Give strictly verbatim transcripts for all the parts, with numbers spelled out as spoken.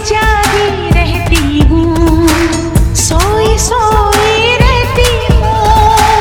जागी रहती हूँ, सोई सोई रहती हूँ।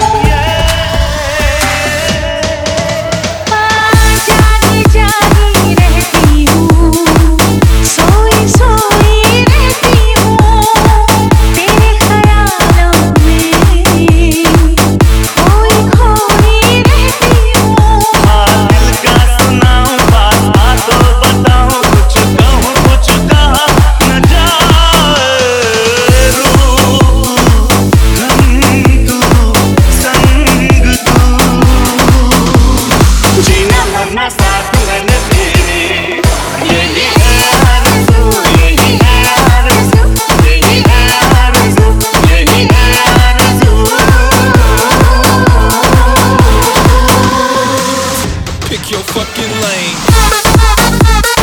हाँ, जागी जागी रहती हूँ, सोई सोई रहती हूँ। तेरे ख्यालों में खोई खोई रहती हूँ। हाँ, दिल का सुनाऊं बात, बातों बताऊं, कुछ कहूं कुछ कहा न जाए। रूप रंग तू, संग तू, जीना मरना साथ मैंने तेरे। यही है आरज़ू, यही है आरज़ू, यही है आरज़ू, यही है आरज़ू। Pick your fucking lane.